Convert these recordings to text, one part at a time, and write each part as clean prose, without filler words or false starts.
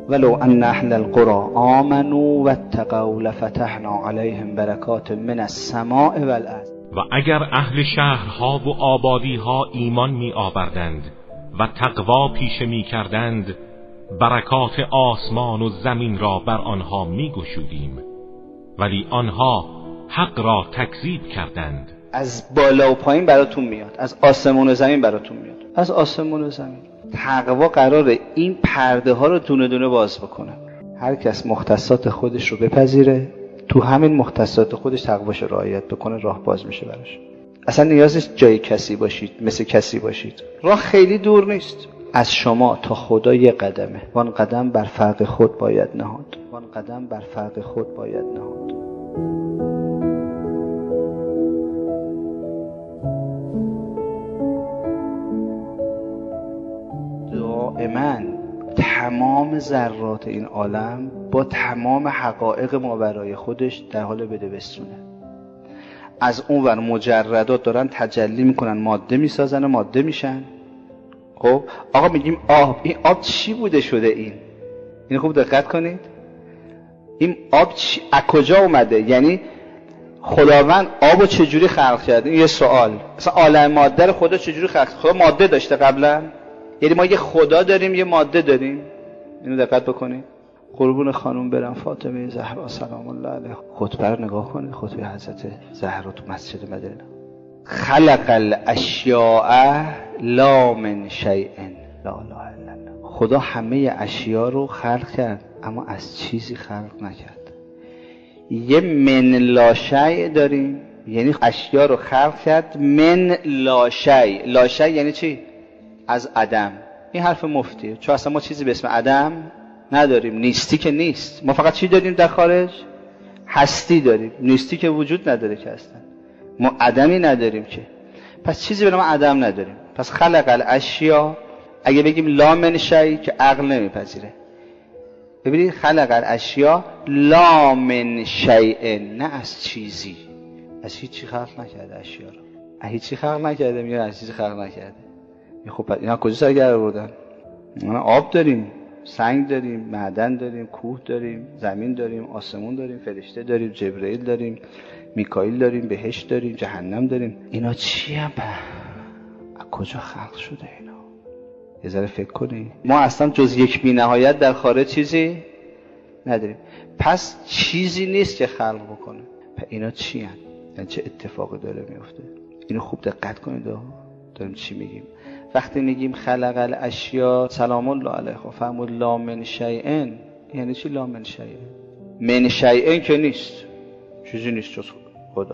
ولو ان اهل القرى آمنوا واتقوا لفتحنا علیهم برکات من السماء والارض. و اگر اهل شهرها و آبادیها ایمان می آوردند و تقوا پیشه می کردند، برکات آسمان و زمین را بر آنها می گشودیم، ولی آنها حق را تکذیب کردند. از بالا و پایین براتون میاد، از آسمون و زمین براتون میاد، از آسمون و زمین. تقوا قراره این پرده ها رو دونه دونه باز بکنه. هر کس مختصات خودش رو بپذیره، تو همین مختصات خودش تقواش رعایت بکنه، راه باز میشه براش. اصلا نیاز نیست جای کسی باشید، مثل کسی باشید. راه خیلی دور نیست. از شما تا خدا یک قدمه. وان قدم بر فرق خود باید نهاد. وان قدم بر فرق خود باید نهاد. دائما تمام ذرات این عالم با تمام حقایق ماورای خودش در حال بده بستونه. از اون ور مجردات دارن تجلی میکنن، ماده میسازن و ماده میشن. خب آقا میگیم آب، این آب چی بوده شده؟ اینو خوب دقت کنید. این آب از کجا اومده؟ یعنی خداوند آبو چجوری خلق کرده؟ این یه سوال. مثلا عالم ماده رو خدا چجوری خلق؟ خدا ماده داشته قبلا؟ یعنی ما یه خدا داریم یه ماده داریم؟ اینو دقت بکنید. قربون خانم برم فاطمه زهرا سلام الله علیها، خطبه رو نگاه کنید، خطبه حضرت زهرا تو مسجد مدینه. خلق الاشیاء لا من شیء لا اله الا الله. خدا همه اشیا رو خلق کرد اما از چیزی خلق نکرد. یه من لا شیء داریم، یعنی اشیا رو خلق کرد من لا شیء. لا شیء یعنی چی؟ از عدم. این حرف مفتیه، چون اصلا ما چیزی به اسم عدم نداریم. نیستی که نیست. ما فقط چی داریم در خارج؟ هستی داریم. نیستی که وجود نداره که اصلا. ما عدمی نداریم که. پس چیزی به نام عدم نداریم. پس خلق الاشیا، اگه بگیم لا من شیء که عقل نمیپذیره. ببینید خلق الاشیا لا من شیء، نه از چیزی. از هیچی خلق نکرده اشیا رو. از هیچی خلق نکرده، میگه از چیزی خلق نکرده. خب اینا کجا سر در آوردن؟ ما آب داریم، سنگ داریم، معدن داریم، کوه داریم، زمین داریم، آسمون داریم، فرشته داریم، جبرئیل داریم، میکائیل داریم، بهشت داریم، جهنم داریم. اینا چی هم؟ از کجا خلق شده اینا؟ یه ذره فکر کنی. ما اصلا جز یک بی نهایت در خارج چیزی نداریم. پس چیزی نیست که خلق بکنه. پس اینا چی هم؟ یعنی چه اتفاقی داره میفته؟ اینو خوب دقت کنید. داریم چی میگیم؟ وقتی میگیم خلق الاشیا سلام الله علیه فرمود لا من شیء، یعنی چی لا من شیء؟ من شیء که نیست، چیزی نیست جز خدا.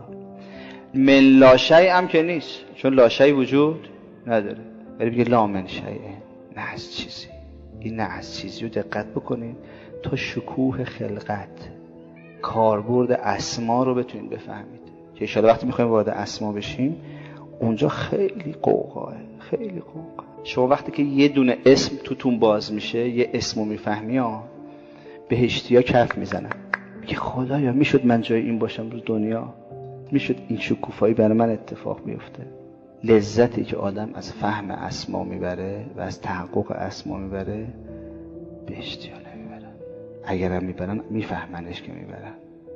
من لا شیء هم که نیست، چون لا شیء وجود نداره. ولی بگه لا من شیء، نه از چیزی. این نه از چیزی رو دقت بکنید تا شکوه خلقت، کاربرد اسما رو بتونید بفهمید که ان شاءالله وقتی میخوایم وارد اسما بشیم اونجا خیلی قوقاه، خیلی قوقاه. شما وقتی که یه دونه اسم توتون باز میشه، یه اسمو میفهمی ها، بهشتیا کف میزنن، میگه خدایا میشد من جای این باشم رو دنیا، میشد این شکوفایی برای من اتفاق بیفته. لذتی که آدم از فهم اسما میبره و از تحقق اسما میبره بهشتیا نمیبرن. اگرم میبرن میفهمنش که میبرن.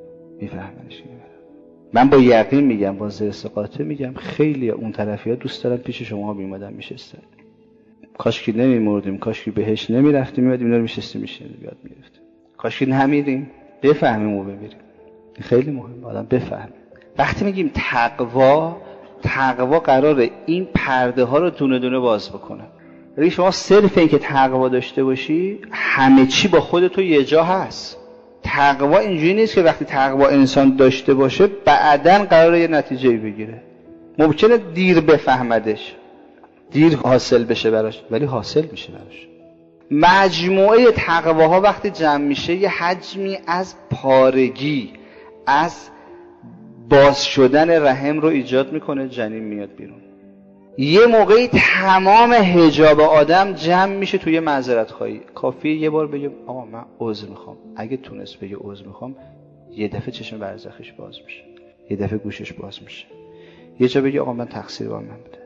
من با یقین میگم، با زیر ثقاته میگم، خیلی اون طرفی ها دوست دارن پیش شما بیمادن میشستن. کاش که نمیمردیم، کاش که بهش نمیرفتیم، میادیم اینا رو میشستیم بیاد میرفتیم. کاش که نمیریم، بفهمیم و بمیریم. این خیلی مهمه آدم بفهمه. وقتی میگیم تقوا قراره این پرده ها رو دونه دونه باز بکنه. یعنی شما صرف این که تقوا داشته باشی همه چی با خودت تو یه جا هست. تقوا اینجوری نیست که وقتی تقوا انسان داشته باشه بعداً قراره یه نتیجه‌ای بگیره. ممکنه دیر بفهمدش، دیر حاصل بشه براش، ولی حاصل میشه براش. مجموعه تقواها وقتی جمع میشه یه حجمی از پارگی، از باز شدن رحم رو ایجاد میکنه، جنین میاد بیرون. یه موقعی تمام حجاب آدم جمع میشه توی معذرت خواهی. کافیه یه بار بگه آقا من عذر میخوام. اگه تونست بگه عذر میخوام، یه دفعه چشم برزخش باز میشه، یه دفعه گوشش باز میشه، یه جا بگه آقا من تقصیر با من بوده.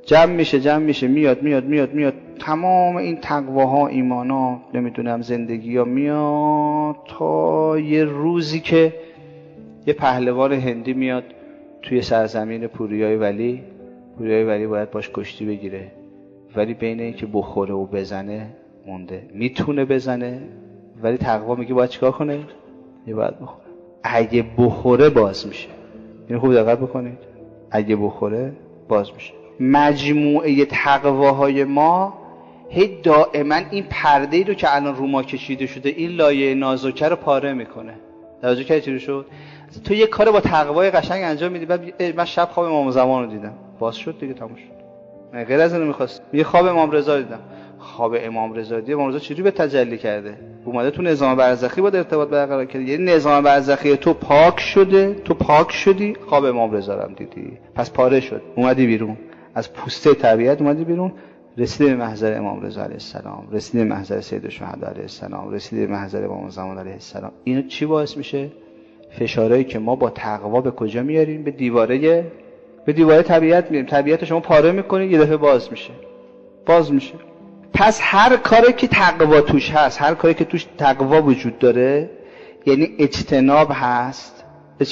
جمع میشه میاد تمام این تقواها، ایمانا، نمیدونم زندگی ها میاد تا یه روزی که یه پهلوان هندی میاد توی سرزمین پوریای ولی باید باش کشتی بگیره، ولی بین این که بخوره و بزنه مونده. میتونه بزنه ولی تقوا میگه باید چیکار کنه؟ باید بخوره. اگه بخوره باز میشه. اینو خوب دقت بکنید. اگه بخوره باز میشه. مجموعه تقواهای ما هی دائما این پرده‌ای رو که الان رو ما کشیده شده، این لایه نازکه رو پاره میکنه. توجه کردید چی شد؟ تو یه کار با تقوای قشنگ انجام میدی، بعد من شب خواب امام زمان رو دیدم، باز شد دیگه، تموم شد. غیر از اینو می‌خواست. یه خواب امام رضا دیدم. خواب امام رضا چجوری به تجلی کرده؟ اومده تو نظام برزخی با ارتباط برقرار کرده. یه نظام برزخی تو پاک شده، تو پاک شدی، خواب امام رضا رو دیدی، پس پاره شد، اومدی بیرون از پوسته طبیعت، اومدی بیرون، رسیدی به محضر امام رضا علیه السلام، رسیدی به محضر سید الشهدا علیه السلام، رسیدی به محضر امام زمان علیه السلام. اینو چی باعث میشه؟ فشارهایی که ما با تقوا به کجا میاریم؟ به دیواره طبیعت میاریم. طبیعت شما پاره میکنید، یه دفعه باز میشه. پس هر کاری که تقوا توش هست، هر کاری که توش تقوا وجود داره، یعنی اجتناب هست،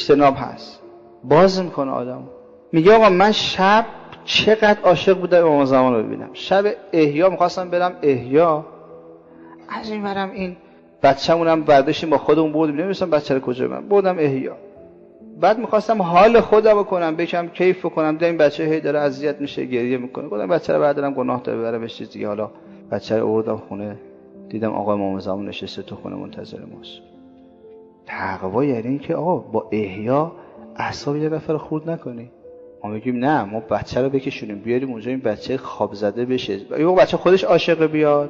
باز میکنه آدم. میگه آقا من شب چقدر عاشق بودم امام زمان رو ببینم، شب احیا میخواستم برم احیا، از این برم این بچه‌مونم برداشتیم با خودمون بردیم، نمی‌دونستم بچه رو کجا بردم احیا. بعد می‌خواستم حال خودم رو کنم، بکم کیف کنم، دیدم این بچه هی داره اذیت میشه، گریه میکنه، گفتم بچه رو بردارم، گناه داره ببرمش چیز دیگه. حالا بچه رو آوردم خونه، دیدم آقا امام زمان نشسته تو خونه منتظر ماست. تقوا یعنی این که آقا با احیا اعصاب یه نفر خورد نکنی. ما میگیم نه، ما بچه رو بکشونیم بیاریم اونجا، این بچه خواب زده بشه، این بچه خودش عاشق بیاد،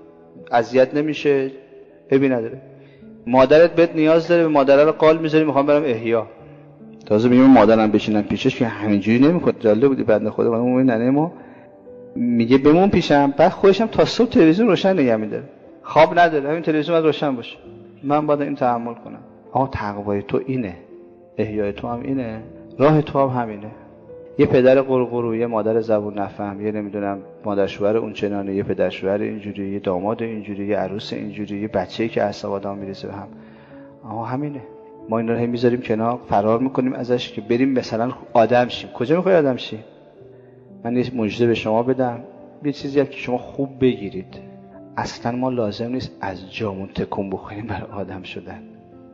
اذیت نمیشه، عیبی نداره. مادرت بهت نیاز داره، به مادر رو قال میذاری میخوام برم احیا، تازه میگم مادرم بشینم پیشش که همینجوری نمیکنه. جالب بودی بنده خدا اون ننه ما میگه بمون پیشم، بعد خودش هم تا صبح تلویزیون روشن نگه میداره، خواب نداره، همین تلویزیون باید روشن باشه، من باید این تحمل کنم. آقا تقوای تو اینه، احیای تو هم اینه، راه تو هم همینه. یه پدر قرقرو، یه مادر زبون نفهم، یه نمیدونم مادر شوهر اون چنانه، یه پدر شوهر اینجوری، یه داماد اینجوری، یه عروس اینجوری، یه بچه‌ای که اعصاب آدم میریزه به هم. آها همینه. ما این رو هم میذاریم کنار، فرار میکنیم ازش که بریم مثلا آدم شیم. کجا میخوای آدم شی؟ من یه مژده به شما بدم، یه چیزی هم که شما خوب بگیرید. اصلا ما لازم نیست از جامون تکون بخوریم برای آدم شدن.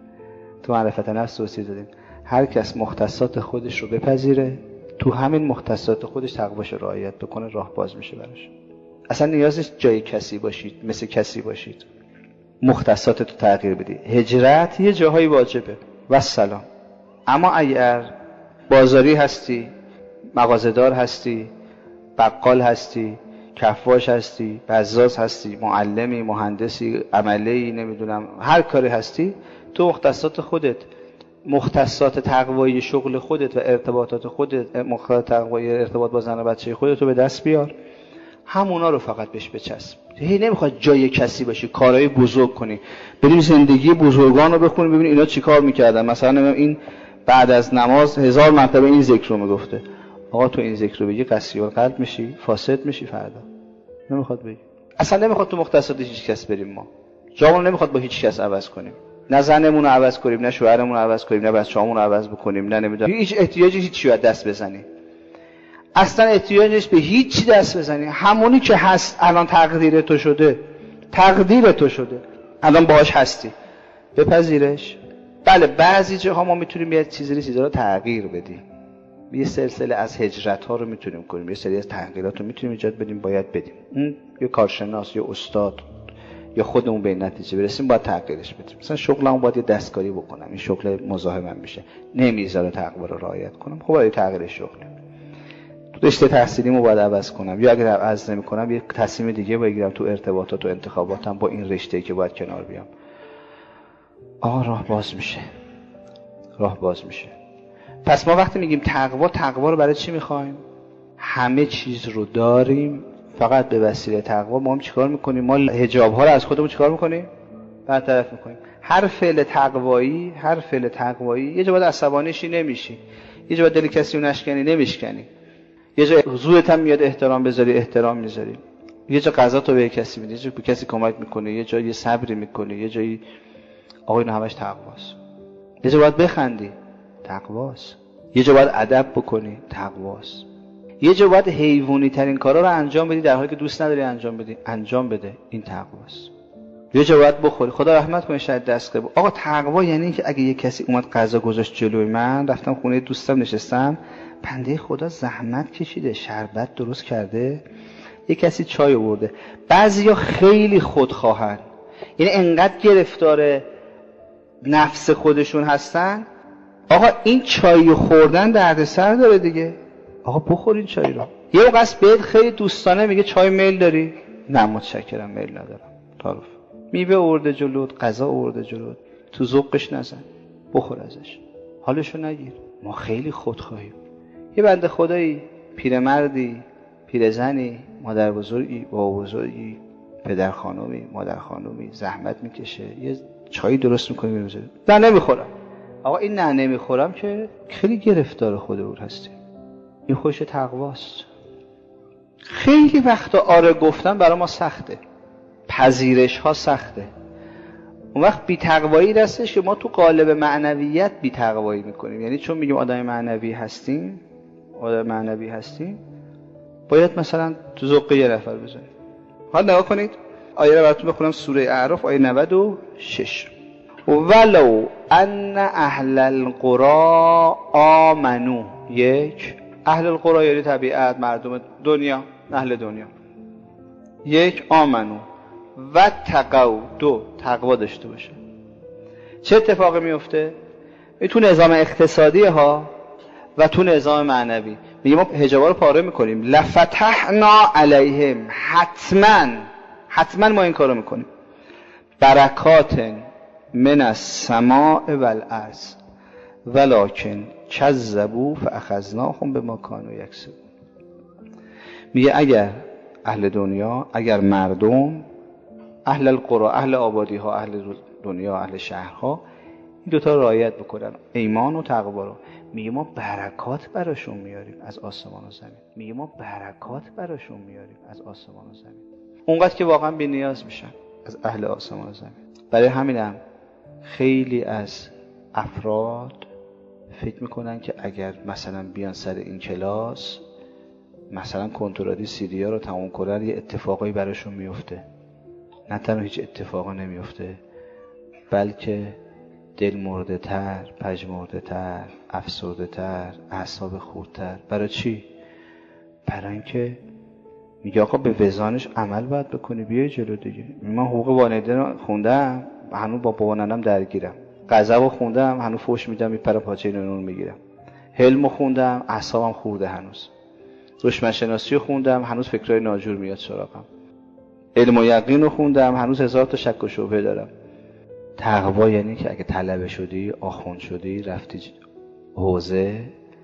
تو معرفت نفس توصیه دادیم هر کس مختصات خودش رو بپذیره، تو همین مختصات خودش تقواش رعایت بکنه، راه باز میشه براش. اصلا نیاز نیست جای کسی باشید، مثل کسی باشید، مختصات تو تغییر بدی. هجرت یه جاهایی واجبه و سلام. اما اگر بازاری هستی، مغازه‌دار هستی، بقال هستی، کفاش هستی، بزاز هستی، معلمی، مهندسی، عملی، نمیدونم هر کاری هستی، تو مختصات خودت، مختصات تقوایی شغل خودت و ارتباطات خودت، مختصات تقوایی ارتباط با زن و بچه خودت رو به دست بیار، همونا رو فقط بهش بچسب. هی نمیخواد جای کسی باشی، کارهای بزرگ کنی، بریم زندگی بزرگان رو بخونیم ببین اینا چی کار میکردن. مثلا این بعد از نماز 1000 مرتبه این ذکر رو میگفته. آقا تو این ذکر رو بگی قصری قلب میشی، فاسد میشی فردا. نمیخواد بگی. اصلا نمیخواد تو مختصات هیچ کس بریم، ما جامون نمیخواد با هیچ کس عوض کنیم، نه زنمون رو عوض کنیم، نه شوهرمون رو عوض کنیم، نه بچه‌مون رو عوض بکنیم، نه نمیدونم هیچ احتیاجی هیچی رو دست بزنی. اصلا احتیاج نیست به هیچ دست بزنی. همونی که هست الان تقدیر تو شده، الان باهاش هستی، بپذیرش. بله بعضی جاها ما میتونیم یه چیزا رو تغییر بدیم، یه سلسله از هجرت ها رو میتونیم کنیم، یه سری از تغییرات رو میتونیم ایجاد بدیم، باید بدیم. اون یه کارشناس، یه استاد، یا خودمون به نتیجه برسیم باید تغییرش بدیم. مثلا شغلمو باید یه دستکاری بکنم، این شغل مزاحمم میشه، نمیذاره تقوا رو رعایت کنم، خب باید تغییر شغل، تو رشته تحصیلیمو باید عوض کنم، یا اگر عوض نمی‌کنم یه تصمیم دیگه بگیرم تو ارتباطات و انتخاباتم با این رشته‌ای که باید کنار بیام. راه باز میشه. پس ما وقتی میگیم تقوا رو برای چی میخوایم؟ همه چیز رو داریم، فقط به وسیله تقوا ما هم چیکار میکنیم؟ ما حجاب ها رو از خودمون چیکار میکنیم؟ برطرف میکنیم. هر فعل تقوایی یه جا باید عصبانیشی نمیشی، یه جا باید دل کسی رو نشکنی، یه جا زورت هم میاد احترام بذاری، احترام میذاری. یه جا قضا تو به کسی میدی، یه جا به کسی کمک میکنه، یه جا یه صبری میکنه، یه جایی آقا اینو همش تقواست. یه جا باید بخندی، تقواست. یه جا باید ادب بکنی، تقواست. یه جا باید حیوانی ترین کارا رو انجام بدی در حالی که دوست نداری انجام بدی، انجام بده، این تقواست. یه جا باید بخوری، خدا رحمت کنه شاید دست قبول. آقا تقوا یعنی اینکه اگه یه کسی اومد غذا گذاشت جلوی من، رفتم خونه دوستم نشستم، بنده خدا زحمت کشیده، شربت درست کرده، یه کسی چای آورده. بعضیا خیلی خودخواهن، یعنی انقدر گرفتار نفس خودشون هستن، آقا این چای خوردن دردسر داره دیگه، آقا بخور این چای رو. یه موقع است بهت خیلی دوستانه میگه چای میل داری؟ نه متشکرم میل ندارم. تعارف. میوه آورده جلوت، غذا آورده جلوت، تو ذوقش نزن، بخور ازش، حالشو نگیر. ما خیلی خودخواهیم. یه بنده خدایی، پیرمردی، پیرزنی، مادر بزرگی، بابا بزرگی، پدر خانومی، مادر خانومی زحمت میکشه، یه چایی درست میکنه میروزه، نه نمیخورم. آقا این نه نمیخورم که خیلی گرفتار خود او هستی. این خوش تقواست. خیلی وقتا آره گفتن برای ما سخته، پذیرش ها سخته. اون وقت بی‌تقوایی دستش که ما تو قالب معنویت بی‌تقوایی میکنیم. یعنی چون میگیم آدم معنوی هستیم، باید مثلا تو ذوق یه نفر بزنیم. حالا نگاه کنید آیه رو براتون بخونم، سوره اعراف آیه 96. ولو ان اهل القرى آمنو، یک، اهل القرى یعنی طبیعت، مردم دنیا، اهل دنیا. یک، آمنو و تقوا، دو، تقوا داشته باشه. چه اتفاقی میفته؟ تو نظام اقتصادی ها و تو نظام معنوی میگه ما حجابا رو پاره میکنیم، لفتحنا علیهم، حتما ما این کارو میکنیم، برکات من السماء والارض ولکن کذبوا فاخذناهم بما کانوا یکسبون. میگه اگر اهل دنیا، اگر مردم، اهل القرى، اهل آبادی ها، اهل دنیا، اهل شهرها این دوتا رعایت بکنن، ایمان و تقوا رو، میگه ما برکات براشون میاریم از آسمان و زمین. اونقدر که واقعا بی نیاز میشن از اهل آسمان و زمین. برای همینم خیلی از افراد فکر میکنن که اگر مثلا بیان سر این کلاس، مثلا کنترادی سیریا رو تموم کنن، یه اتفاقایی براشون میفته. نه تنها هیچ اتفاقی نمیفته، بلکه دل مرده تر، پژمرده تر، افسرده تر، اعصاب خوردتر. برای چی؟ برای اینکه میگه آقا به وزانش عمل باید بکنی، بیای جلو دیگه. من حقوق والدین خوندم، هنوز با بابا ننم درگیرم. غضب خوندم، هنوز فحش میدم، میپرم پاچه نون میگیرم. حلم خوندم، اعصابم خورده هنوز. دشمن شناسی خوندم، هنوز فکرای ناجور میاد سراغم. علم و یقین رو خوندم، هنوز 1000 تا شک و شبهه دارم. تقوا یعنی که اگه طلبه شدی، آخوند شدی، رفتی حوزه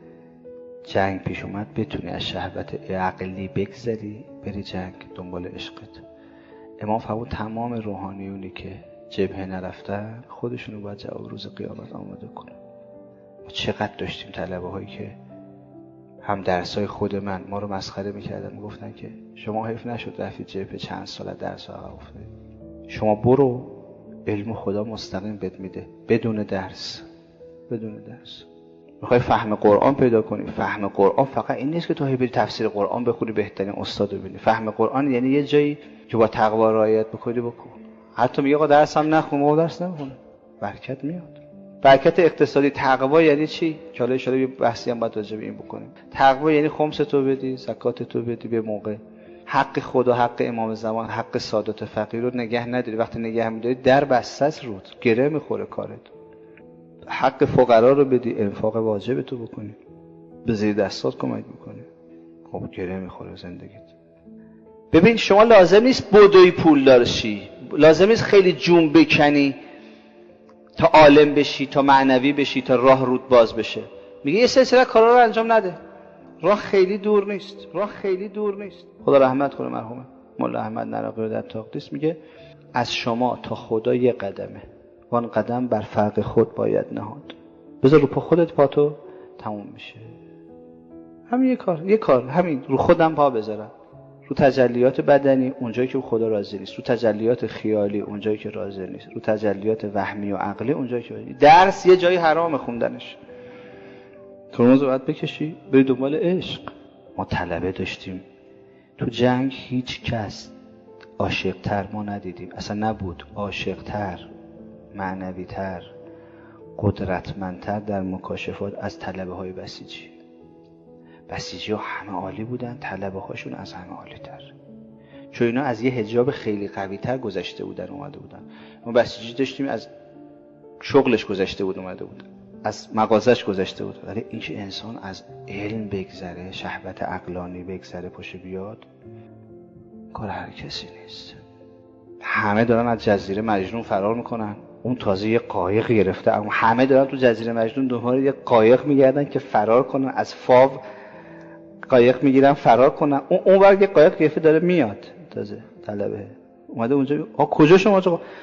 جنگ پیش اومد، بتونی از شهوت عقلی بگذری، بری جنگ دنبال عشقت. امام فرمود تمام روحانیونی که جبهه نرفتن خودشونو باید جواب روز قیامت آماده کنن. چقدر داشتیم طلبه هایی که هم درسای خود ما رو مسخره میکردن، میگفتن که شما حیف نشد رفتی جبهه، چند سال درس عقب افتادی، شما برو علم خدا مستقیم بهت میده بدون درس. میخوای فهم قرآن پیدا کنی، فهم قرآن فقط این نیست که تو بری تفسیر قرآن بخونی بهترین استاد رو ببینی. فهم قرآن یعنی یه جایی که با تقوا رعایت بکنی بکن. حتی میگه آقا درس هم نخون، ما درس نمیخونه، برکت میاد. برکت اقتصادی. تقوا یعنی چی؟ که حالا ان شاء الله بحثی هم باید راجع به این بکنیم. تقوا یعنی خمس تو بدی، زکات تو بدی به موقع، حق خدا، حق امام زمان، حق سادات فقیر رو نگه نداری. وقتی نگه می‌داری در بسته است رود، گره میخوره کارت. حق فقرا رو بدی، انفاق واجب تو بکنی، به زیر دستات کمک میکنی، خب گره میخوره زندگیت. ببین شما لازم نیست بدوی پولدار شی، لازم نیست خیلی جون بکنی تا عالم بشی، تا معنوی بشی، تا راه رود باز بشه. میگه یه سلسله کارا رو انجام نده، راه خیلی دور نیست. خدا رحمت کنه مرحوم مولا احمد نراقی در تقدیس، میگه از شما تا خدا یه قدمه، وان قدم بر فرق خود باید نهاد. بذار رو پا خودت پاتو، تموم میشه. همین یه کار همین رو خودم پا بذارم، رو تجلیات بدنی اونجایی که خدا راضی نیست، رو تجلیات خیالی اونجایی که راضی نیست، رو تجلیات وهمی و عقلی اونجایی که راضی نیست. درس یه جایی حرام خوندنش، ترمز رو باید بکشی بری دنبال عشق. ما طلبه داشتیم تو جنگ، هیچ کس عاشق‌تر ما ندیدیم، اصلا نبود عاشق‌تر، معنوی‌تر، قدرتمندتر در مکاشفات از طلبه‌های بسیجی. بسیجی‌ها همه عالی بودن، طلبه‌هاشون از همه عالی‌تر، چون اینا از یه حجاب خیلی قوی‌تر گذشته بودن اومده بودن. ما بسیجی داشتیم از شغلش گذشته بود اومده بود، از مغازش گذشته بود، ولی اینکه انسان از علم بگذره، شهوت عقلانی بگذره پاشه بیاد، کار هر کسی نیست. همه دارن از جزیره مجنون فرار میکنن، اون تازه یه قایق گرفته، اما همه دارن تو جزیره مجنون دنبال یه قایق میگردن که فرار کنن، از فاو قایق میگیرن فرار کنن. اون ور یه قایق گرفته داره میاد، تازه طلبه اومده اونجا. کجا شما؟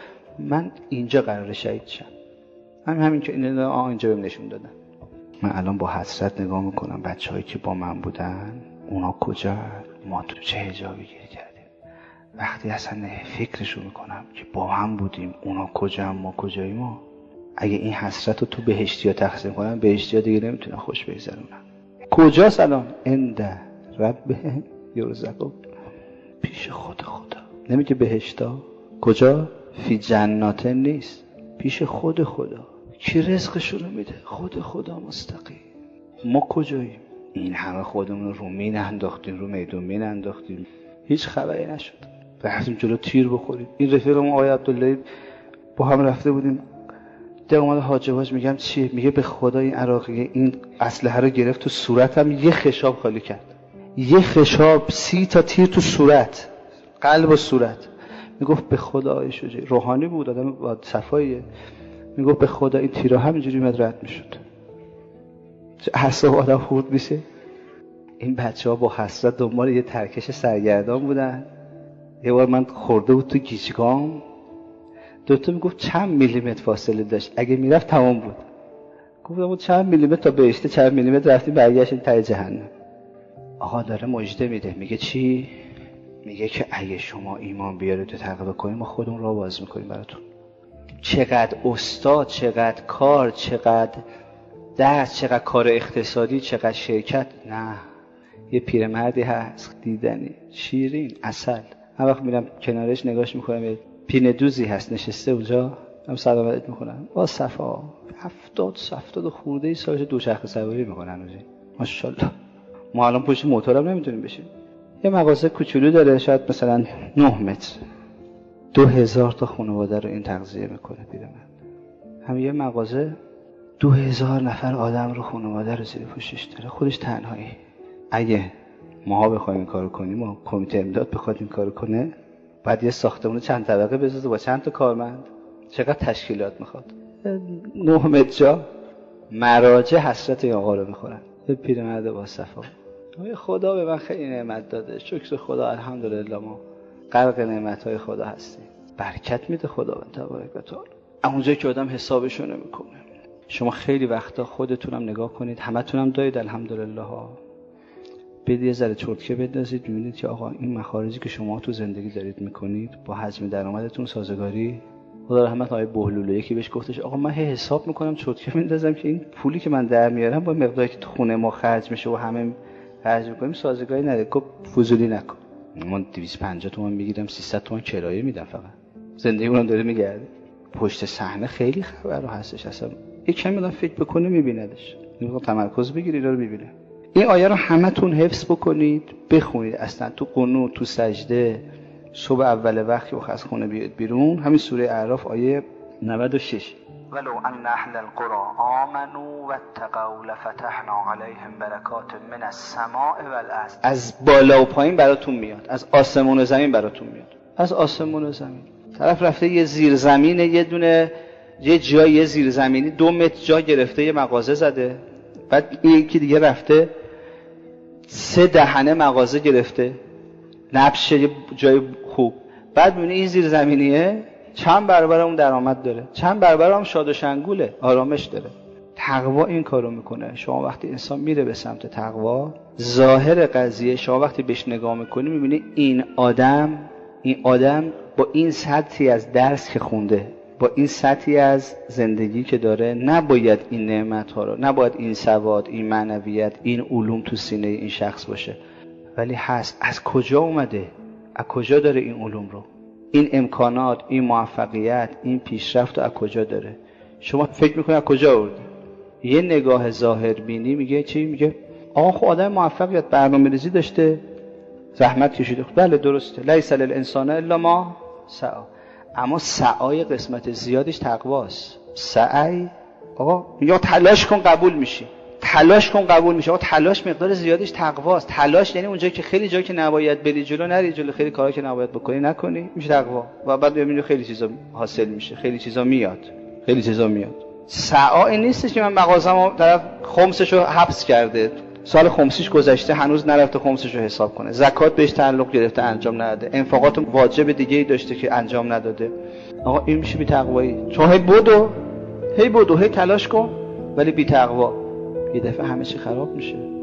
من اینجا قراره شهید شم. همین که اینجا بهم نشون دادن. من الان با حسرت نگاه میکنم بچه‌هایی که با من بودن، اونا کجا، ما تو چه حجابی گیر کردیم. وقتی اصلا فکرشو میکنم که با هم بودیم، اونا کجا ما کجایی. ما اگه این حسرت رو تو بهشتی‌ها تقسیم کنم، بهشتی‌ها دیگه نمیتونن خوش بگذرونن. کجاست الان؟ عند ربهم یرزقون، پیش خدا. نمیگه بهشتا، کجا؟ فی جنات نیست، پیش خدا. کی رزقشونو میده؟ خدا مستقیم. ما کجاییم؟ این همه خودمون رو مین انداختیم، رو میدون مین انداختیم، هیچ خبری نشد. رفتیم جلو تیر بخوریم. این رفیقم آقای عبدالله با هم رفته بودیم، ده اومده حاج میگم چیه؟ میگه به خدا این عراقی این اسلحه رو گرفت تو صورتم، یه خشاب خالی کرد، یه خشاب 30 تا تیر تو صورت، قلب و صورت. میگفت به خدا آقای شجاعی، روحانی بود، آدم با صفاییه، میگفت به خدا این تیرا همینجوری رد میشد. چه اعصاب آدم خورد میشه. این بچه‌ها با حسرت دنبال یه ترکش سرگردان بودن. یه بار من خورده بود تو گیجگام، دکتر میگفت چند میلیمتر فاصله داشت، اگه میرفت تمام بود. گفتم چند میلیمتر تا بهشته، چند میلیمتر رفتیم برگشتیم ته جهنم. آقا داره مژده میده، میگه چی؟ میگه که اگه شما ایمان بیارید و تقوا کنید، ما خودمون را باز میکنیم براتون. چقدر استاد، چقدر کار، چقدر درس، چقدر کار اقتصادی، چقدر شرکت. نه، یه پیرمردی هست دیدنی، شیرین، عسل. هر وقت میرم کنارش نگاش میکنم، یه پینه دوزی هست نشسته اونجا، هم سلام علیک میکنم، با صفا 70 خورده ای سالش دوچرخه سواری میکنن. ماشاءالله. ما الان پشت موتورم نمیتونیم بشیم. یه مغازه کوچولو داره، شاید مثلا 9 متر، 2000 تا خانواده رو این تغذیه میکنه پیرمرد. هم یه مغازه 2000 نفر آدم رو، خانواده رو زیر پوشش داره، خودش تنهایی. اگه ماها بخوایم این کارو کنیم و کمیته امداد بخواد این کارو کنه، بعد یه ساختمون چند طبقه بسازه با چند تا کارمند، چقدر تشکیلات میخواد. 9 متر جا، مراجع حسرت این آقا رو میخورن. یه پیرمرد با صفا. خدا به من خیلی نعمت داده، شکر خدا، الحمدلله ما غرق نعمت‌های خدا هستیم. برکت میده خدا تبارک و تعالی. اونجایی که آدم حسابشو نمیکنه. شما خیلی وقتا خودتونم نگاه کنید، همتونم دارید الحمدلله ها. بدید یه ذره چرتکه بندازید، ببینید که آقا این مخارجی که شما تو زندگی دارید میکنید با حجم درآمدتون سازگاری. خدا رحمت آقای بهلوله یکی بهش گفتش آقا من حساب میکنم چرتکه میندازم که این پولی که من در میارم با مقداری که تو خونه ما خرج میشه و همه خرج میکنیم سازگاری نداره. گفت فضولی نکن. من 250 تومان میگیرم، 300 تومان کرایه میدم، فقط زندگی اونم داره میگرده. پشت صحنه خیلی خبر هستش، اصلا یک کمی آدم فکر بکنه میبیندش، میگم تمرکز بگیرید اینا رو ببینه. این آیه رو همتون حفظ بکنید، بخونید. اصلا تو قنوت، تو سجده، صبح اول وقت که از خونه بیاد بیرون، همین سوره اعراف آیه 96. ولو ان اهل القرى آمنوا واتقوا لفتحنا علیهم برکات من السماء والارض. از بالا و پایین براتون میاد، از آسمون و زمین براتون میاد، از آسمون و زمین. طرف رفته یه زیرزمینه، یه دونه یه جای یه زیرزمینی 2 متر جا گرفته، یه مغازه زده. بعد یکی دیگه رفته 3 دهنه مغازه گرفته، نبشه یه جای خوب. بعد میبینه این زیرزمینیه چند برابر اون درآمد داره، چند برابر هم شاد و شنگوله، آرامش داره. تقوا این کارو میکنه. شما وقتی انسان میره به سمت تقوا، ظاهر قضیه شما وقتی بهش نگاه میکنی میبینی این آدم با این سطحی از درس که خونده، با این سطحی از زندگی که داره، نباید این نعمت ها رو، نباید این سواد، این معنویت، این علوم تو سینه این شخص باشه، ولی هست. از کجا اومده؟ از کجا داره این علوم رو؟ این امکانات، این موفقیت، این پیشرفت رو از کجا داره؟ شما فکر میکنید از کجا آورده؟ یه نگاه ظاهر بینی میگه چی؟ میگه آقا خب آدم موفقیت برنامه‌ریزی داشته، زحمت کشیده. بله درسته، لیس للانسان الا ما سعی. اما سعی قسمت زیادش تقواست. سعی آقا یا تلاش کن قبول میشی، تلاش کن قبول میشه. آقا تلاش مقدار زیادش تقواست. تلاش یعنی اونجایی که خیلی جایی که نباید بری جلو نری جلو، خیلی کارا که نباید بکنی نکنی، میشه تقوا. و بعد ببینید خیلی چیزا حاصل میشه، خیلی چیزا میاد. سعی نیستش که من مغازه‌مو طرف خمسشو حبس کرده، سال خمسیش گذشته هنوز نرفته خمسشو حساب کنه، زکات بهش تعلق گرفته انجام نداده، انفاقات واجب دیگه‌ای داشته که انجام نداده. آقا این میشه بی‌تقوایی. چون هی بدو هی تلاش کن ولی بی‌تقوا، یه دفعه همه چی خراب میشه.